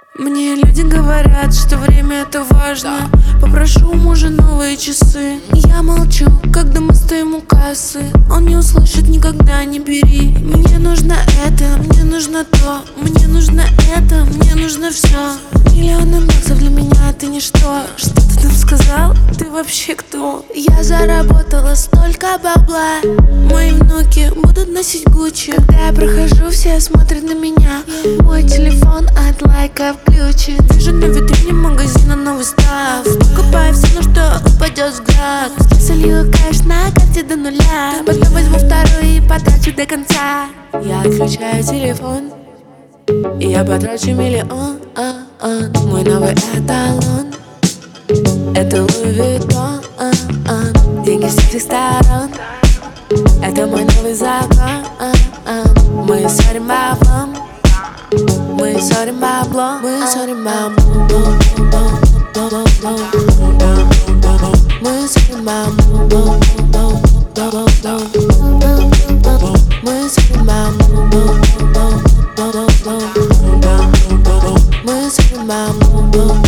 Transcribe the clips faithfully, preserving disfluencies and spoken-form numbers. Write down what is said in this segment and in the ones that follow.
Мне люди говорят, что время это важно. Попрошу у мужа новые часы. Я молчу, когда мы стоим у кассы. Он не услышит никогда, не бери. Мне нужно это, мне нужно то, мне нужно это, мне нужно все. Миллионы баксов для меня это ничто. Что ты там сказал? Ты вообще кто? Я заработала столько бабла. Мои внуки будут носить Гуччи. Когда я прохожу, все смотрят на меня. Мой телефон от лайка включен. Вижу на витрине магазина новый став. Покупаю все, на что упадет взгляд. Солью кэш на карте до нуля. Потом возьму второй и потрачу до конца. Я отключаю телефон и я потрачу миллион. Мой новый эталон — это Луи Виттон. Деньги с всех сторон — это мой новый закон. Мы ссорим баблом, мы ссорим баблом, мы ссорим баблом, мы ссорим баблом, мы ссорим баблом. Мы ссорим баблом,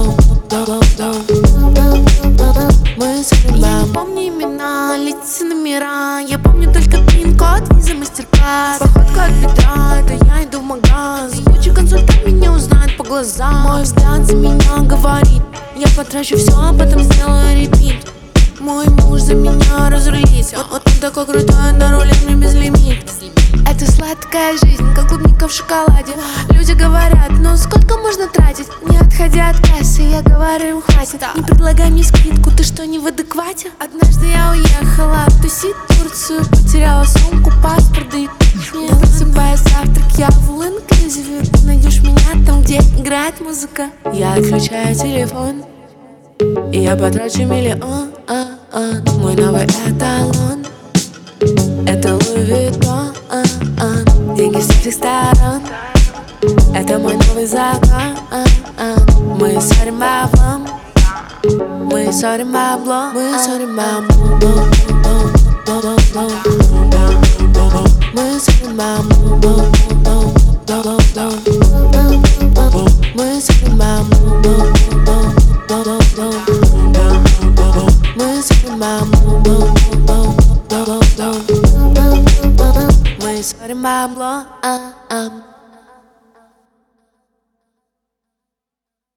мы ссорим баблом. Я не помню имена, лица, номера. Я помню только пин-код, виза, мастер-класс. Походка от бедра, это я иду в магаз. Лучший консультант меня узнает по глазам. Мой взгляд за меня говорит: я потрачу все, а потом сделаю репит. Мой муж за меня разрулит. Вот, вот он такой крутой, на руле мне безлимит. Это сладкая жизнь, как клубника в шоколаде. Люди говорят: ну сколько можно тратить? Не отходя от кассы, я говорю: хватит. Не предлагай мне скидку, ты что, не в адеквате? Однажды я уехала тусить в Турцию. Потеряла сумку, паспорт, да и не просыпая завтрак, я в all-inclusive. Ты найдешь меня там, где играет музыка. Я отключаю телефон и я потрачу миллион. Мой новый эталон — это Луи Виттон. Деньги с всех сторон — это мой новый закон. Мы ссорим баблом, мы ссорим баблом, мы ссорим баблом, мы ссорим баблом, мы ссорим баблом.